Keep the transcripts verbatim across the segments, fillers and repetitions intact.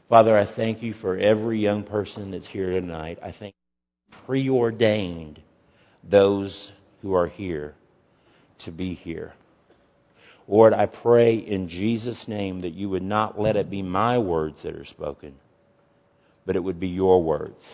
Father, I thank you for every young person that's here tonight. I thank you preordained those who are here to be here. Lord, I pray in Jesus' name that you would not let it be my words that are spoken, but it would be your words.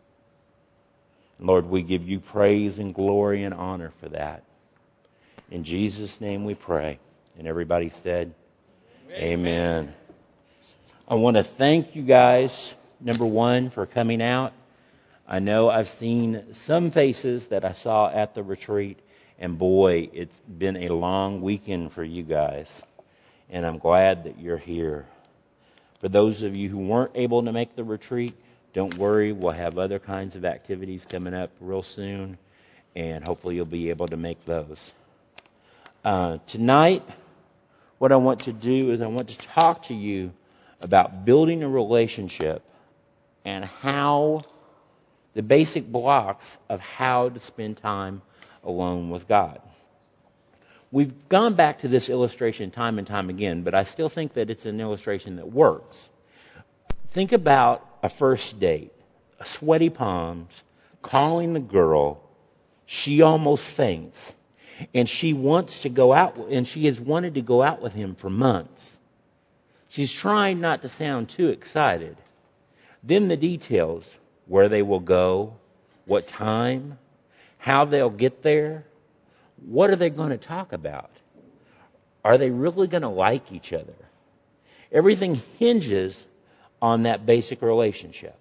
Lord, we give you praise and glory and honor for that. In Jesus' name we pray. And everybody said, Amen. Amen. I want to thank you guys, number one, for coming out. I know I've seen some faces that I saw at the retreat, and boy, it's been a long weekend for you guys. And I'm glad that you're here. For those of you who weren't able to make the retreat, don't worry, we'll have other kinds of activities coming up real soon, and hopefully you'll be able to make those. Uh, tonight, what I want to do is I want to talk to you about building a relationship and how, the basic blocks of how to spend time alone with God. We've gone back to this illustration time and time again, but I still think that it's an illustration that works. Think about a first date, sweaty palms, calling the girl, she almost faints, and she wants to go out, and she has wanted to go out with him for months. She's trying not to sound too excited. Then the details, where they will go, what time, how they'll get there, what are they going to talk about? Are they really going to like each other? Everything hinges on that basic relationship.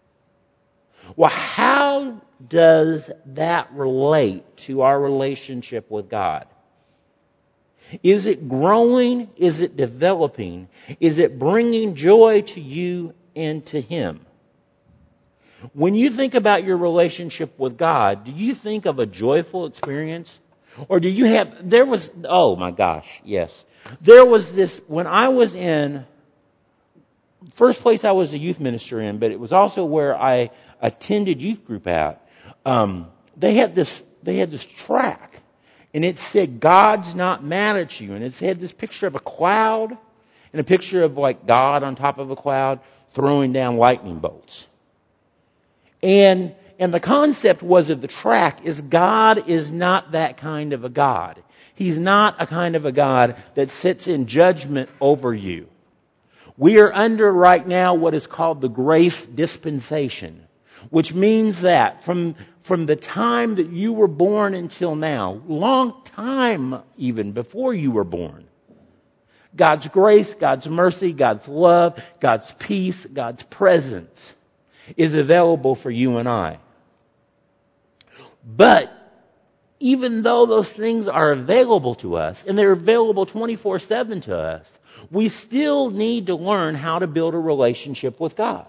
Well, how does that relate to our relationship with God? Is it growing? Is it developing? Is it bringing joy to you and to Him? When you think about your relationship with God, do you think of a joyful experience? Or do you have, there was, oh my gosh, yes. There was this, when I was in, first place I was a youth minister in, but it was also where I attended youth group at. Um, they had this, they had this track. And it said, God's not mad at you. And it had this picture of a cloud and a picture of like God on top of a cloud throwing down lightning bolts. And, and the concept was of the track is God is not that kind of a God. He's not a kind of a God that sits in judgment over you. We are under right now what is called the grace dispensation, which means that from, from the time that you were born until now, long time even before you were born, God's grace, God's mercy, God's love, God's peace, God's presence is available for you and I. But even though those things are available to us, and they're available twenty-four seven to us, we still need to learn how to build a relationship with God.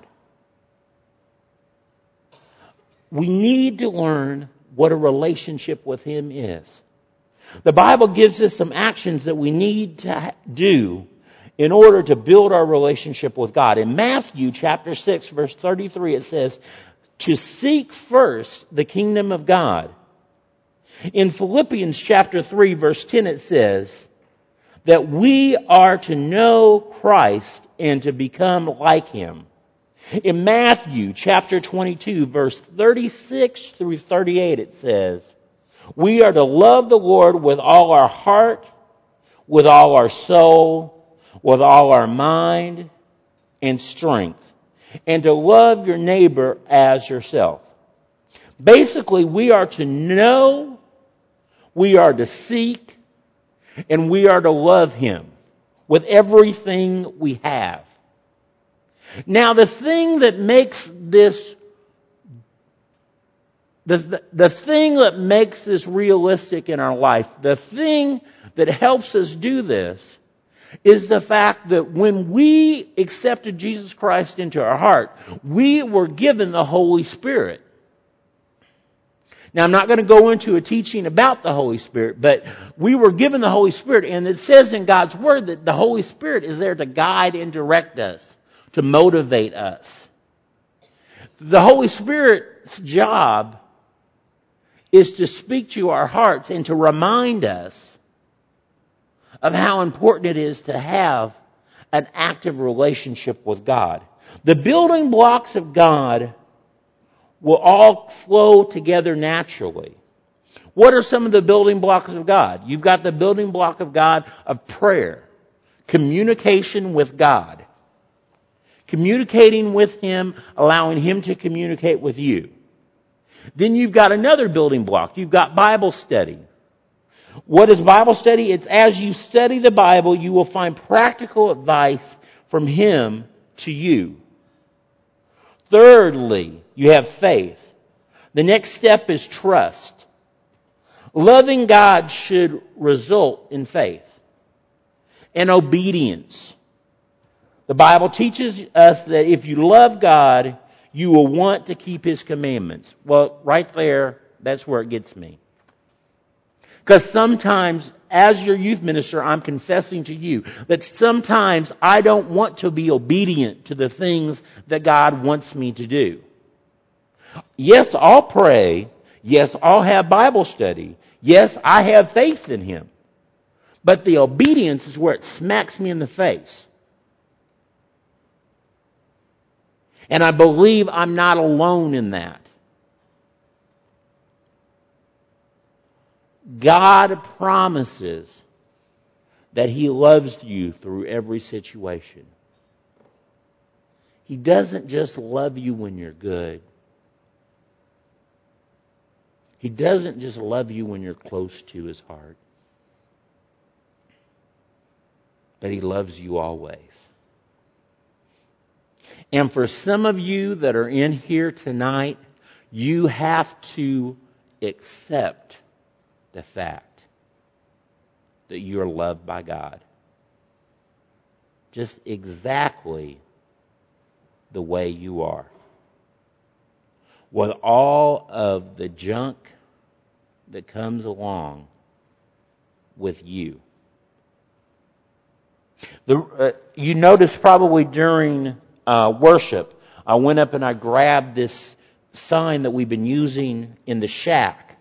We need to learn what a relationship with Him is. The Bible gives us some actions that we need to do in order to build our relationship with God. In Matthew chapter six, verse thirty-three, it says, to seek first the kingdom of God. In Philippians chapter three, verse ten, it says that we are to know Christ and to become like Him. In Matthew chapter twenty-two, verse thirty-six through thirty-eight, it says, we are to love the Lord with all our heart, with all our soul, with all our mind and strength, and to love your neighbor as yourself. Basically, we are to know, we are to seek, and we are to love Him with everything we have. Now, the thing that makes this, the, the, the thing that makes this realistic in our life, the thing that helps us do this, is the fact that when we accepted Jesus Christ into our heart, we were given the Holy Spirit. Now, I'm not going to go into a teaching about the Holy Spirit, but we were given the Holy Spirit, and it says in God's Word that the Holy Spirit is there to guide and direct us, to motivate us. The Holy Spirit's job is to speak to our hearts and to remind us of how important it is to have an active relationship with God. The building blocks of God will all flow together naturally. What are some of the building blocks of God? You've got the building block of God of prayer, communication with God, communicating with Him, allowing Him to communicate with you. Then you've got another building block. You've got Bible study. What is Bible study? It's as you study the Bible, you will find practical advice from Him to you. Thirdly, you have faith. The next step is trust. Loving God should result in faith and obedience. The Bible teaches us that if you love God, you will want to keep His commandments. Well, right there, that's where it gets me. Because sometimes, as your youth minister, I'm confessing to you that sometimes I don't want to be obedient to the things that God wants me to do. Yes, I'll pray. Yes, I'll have Bible study. Yes, I have faith in Him. But the obedience is where it smacks me in the face. And I believe I'm not alone in that. God promises that He loves you through every situation. He doesn't just love you when you're good. He doesn't just love you when you're close to His heart. But He loves you always. And for some of you that are in here tonight, you have to accept the fact that you are loved by God. Just exactly the way you are. With all of the junk that comes along with you. The, uh, you noticed probably during uh, worship, I went up and I grabbed this sign that we've been using in the shack.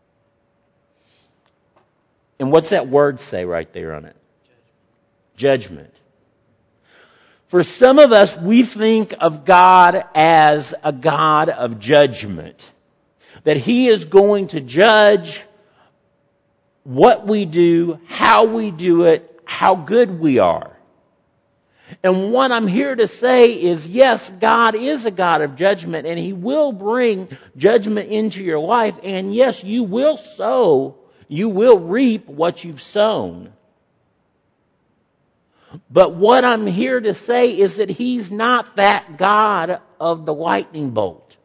And what's that word say right there on it? Judgment. Judgment. For some of us, we think of God as a God of judgment. That He is going to judge what we do, how we do it, how good we are. And what I'm here to say is, yes, God is a God of judgment, and He will bring judgment into your life. And yes, you will sow, you will reap what you've sown. But what I'm here to say is that He's not that God of the lightning bolt.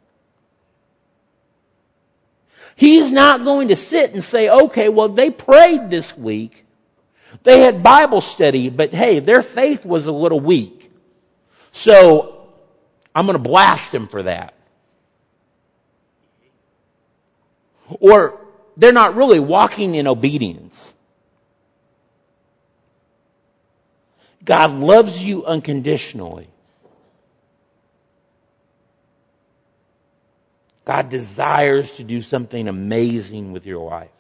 He's not going to sit and say, okay, well, they prayed this week. They had Bible study, but hey, their faith was a little weak. So I'm going to blast them for that. Or they're not really walking in obedience. God loves you unconditionally. God desires to do something amazing with your life.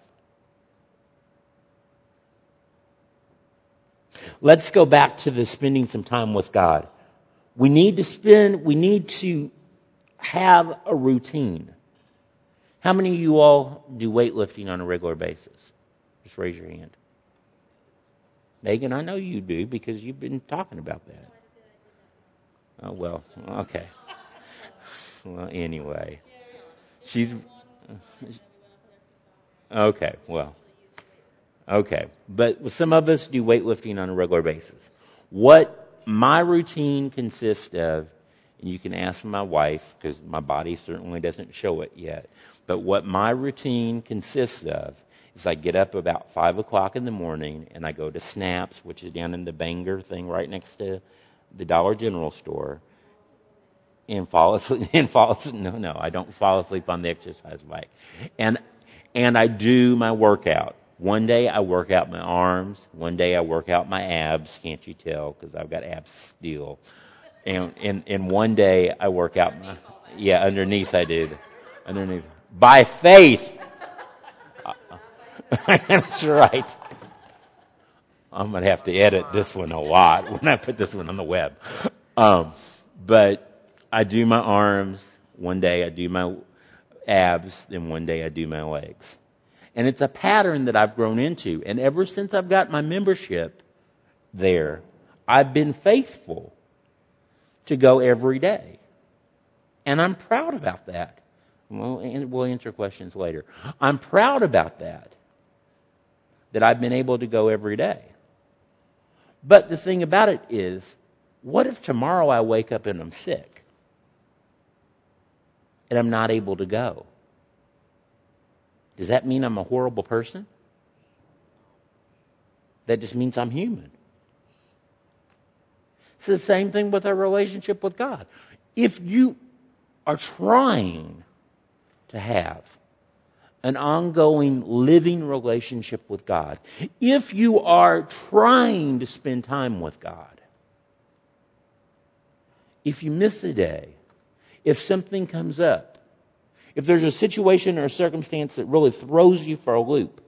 Let's go back to the spending some time with God. We need to spend, we need to have a routine. How many of you all do weightlifting on a regular basis? Just raise your hand. Megan, I know you do because you've been talking about that. Oh, well, okay. Well, anyway. She's... Okay, well... Okay, but some of us do weightlifting on a regular basis. What my routine consists of, and you can ask my wife, because my body certainly doesn't show it yet, but what my routine consists of is I get up about five o'clock in the morning, and I go to Snaps, which is down in the Bangor thing right next to the Dollar General store, and fall asleep, and fall asleep. No, no, I don't fall asleep on the exercise bike. And, and I do my workout. One day I work out my arms. One day I work out my abs. Can't you tell? Because I've got abs still. And, and and one day I work out my... Yeah, underneath I did. Underneath. By faith. That's right. I'm going to have to edit this one a lot when I put this one on the web. Um, but I do my arms. One day I do my abs. Then one day I do my legs. And it's a pattern that I've grown into. And ever since I've got my membership there, I've been faithful to go every day. And I'm proud about that. Well, and we'll answer questions later. I'm proud about that. That I've been able to go every day. But the thing about it is, what if tomorrow I wake up and I'm sick? And I'm not able to go? Does that mean I'm a horrible person? That just means I'm human. It's the same thing with our relationship with God. If you are trying to have an ongoing living relationship with God, if you are trying to spend time with God, if you miss a day, if something comes up, if there's a situation or a circumstance that really throws you for a loop,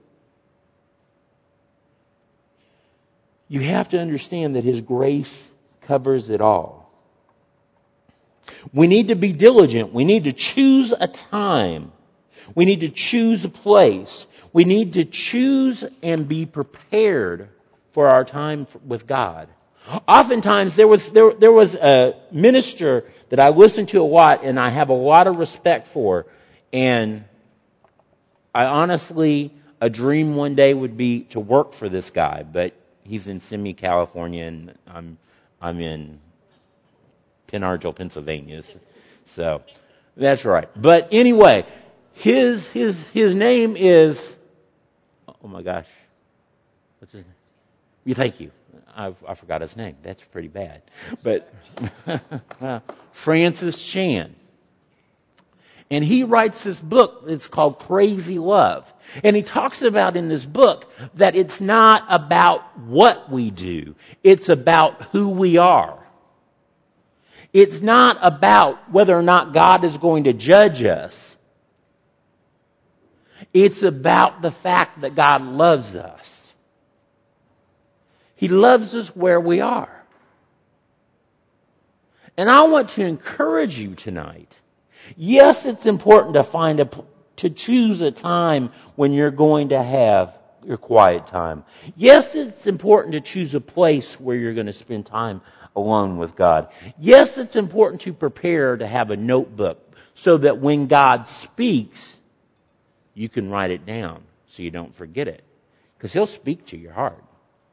you have to understand that His grace covers it all. We need to be diligent. We need to choose a time. We need to choose a place. We need to choose and be prepared for our time with God. Oftentimes there was there, there was a minister that I listened to a lot and I have a lot of respect for, and I honestly, a dream one day would be to work for this guy, but he's in Simi, California, and I'm I'm in Penargil, Pennsylvania. So that's right. But anyway, his his his name is, oh my gosh, what's his name? You thank you. I I forgot his name. That's pretty bad. But Francis Chan. And he writes this book. It's called Crazy Love. And he talks about in this book that it's not about what we do. It's about who we are. It's not about whether or not God is going to judge us. It's about the fact that God loves us. He loves us where we are. And I want to encourage you tonight. Yes, it's important to find a, to choose a time when you're going to have your quiet time. Yes, it's important to choose a place where you're going to spend time alone with God. Yes, it's important to prepare to have a notebook so that when God speaks, you can write it down so you don't forget it. Because He'll speak to your heart.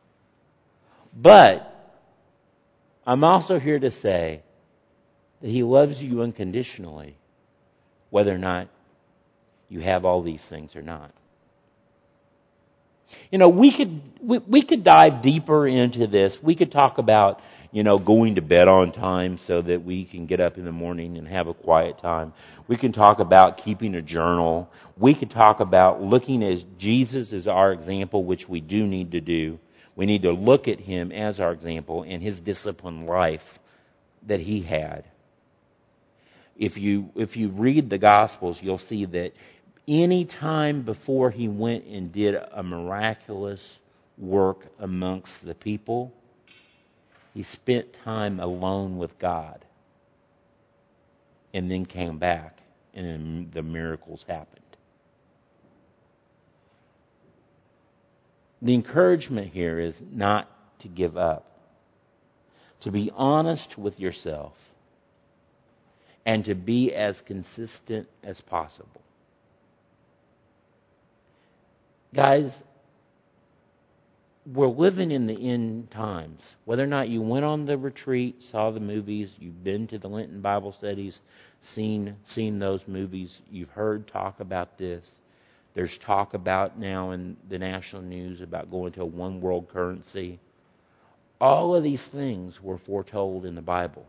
But I'm also here to say that He loves you unconditionally, whether or not you have all these things or not. You know, we could we, we could dive deeper into this. We could talk about, you know, going to bed on time so that we can get up in the morning and have a quiet time. We can talk about keeping a journal. We could talk about looking at Jesus as our example, which we do need to do. We need to look at Him as our example and His disciplined life that He had. If you if you read the Gospels, you'll see that any time before He went and did a miraculous work amongst the people, He spent time alone with God and then came back and then the miracles happened. The encouragement here is not to give up, to be honest with yourself, and to be as consistent as possible. Guys, we're living in the end times. Whether or not you went on the retreat, saw the movies, you've been to the Lenten Bible studies, seen seen those movies, you've heard talk about this. There's talk about now in the national news about going to a one world currency. All of these things were foretold in the Bible.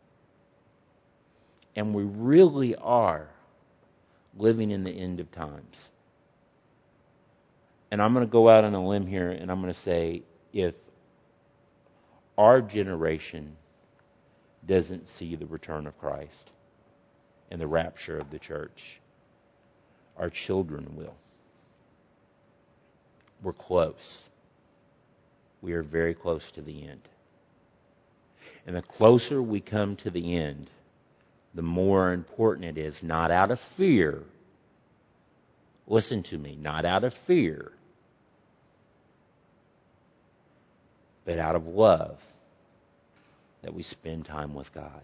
And we really are living in the end of times. And I'm going to go out on a limb here and I'm going to say, if our generation doesn't see the return of Christ and the rapture of the church, our children will. We're close. We are very close to the end. And the closer we come to the end, the more important it is, not out of fear. Listen to me, not out of fear, but out of love, that we spend time with God.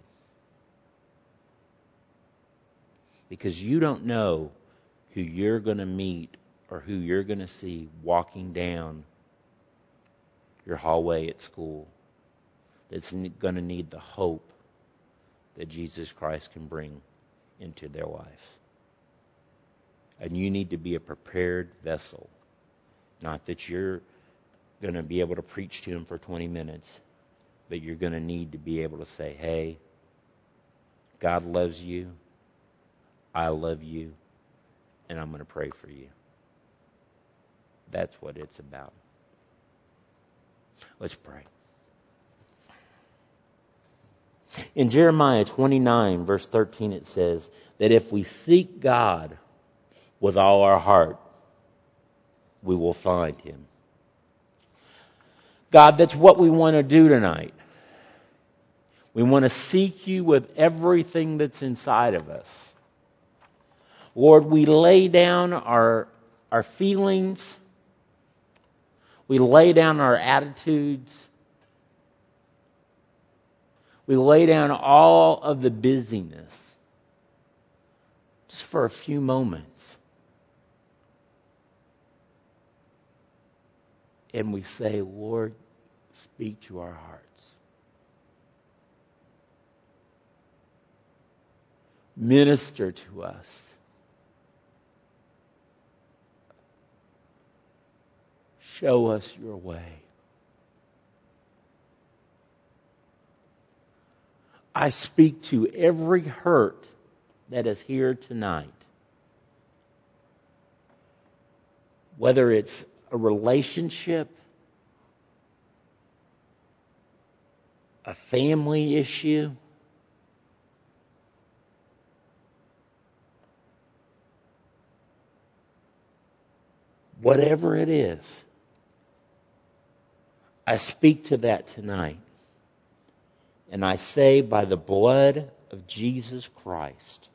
Because you don't know who you're going to meet or who you're going to see walking down your hallway at school that's going to need the hope that Jesus Christ can bring into their life. And you need to be a prepared vessel. Not that you're going to be able to preach to them for twenty minutes, but you're going to need to be able to say, hey, God loves you, I love you, and I'm going to pray for you. That's what it's about. Let's pray. In Jeremiah twenty-nine, verse thirteen, it says that if we seek God with all our heart, we will find Him. God, that's what we want to do tonight. We want to seek You with everything that's inside of us. Lord, we lay down our, our feelings. We lay down our attitudes. We lay down all of the busyness just for a few moments. And we say, Lord, speak to our hearts. Minister to us. Show us Your way. I speak to every hurt that is here tonight. Whether it's a relationship, a family issue, whatever it is, I speak to that tonight. And I say, by the blood of Jesus Christ,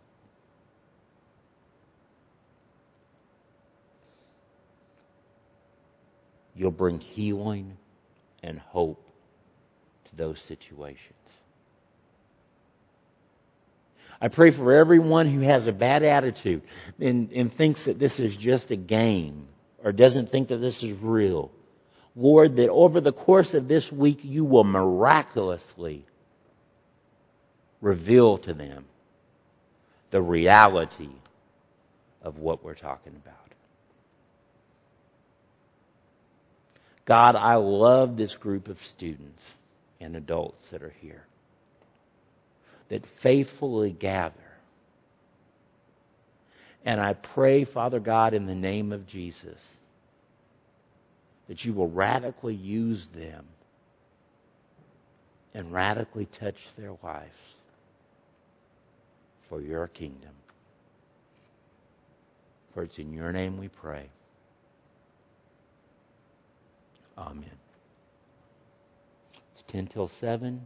You'll bring healing and hope to those situations. I pray for everyone who has a bad attitude and, and thinks that this is just a game or doesn't think that this is real. Lord, that over the course of this week, You will miraculously reveal to them the reality of what we're talking about. God, I love this group of students and adults that are here that faithfully gather. And I pray, Father God, in the name of Jesus, that You will radically use them and radically touch their lives for Your kingdom. For it's in Your name we pray. Amen. It's ten till seven.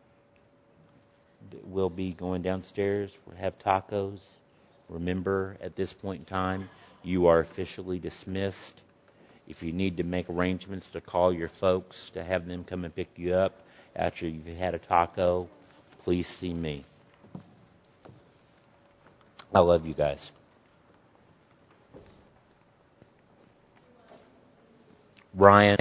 We'll be going downstairs. We'll have tacos. Remember, at this point in time, you are officially dismissed. If you need to make arrangements to call your folks to have them come and pick you up after you've had a taco, please see me. I love you guys. Ryan.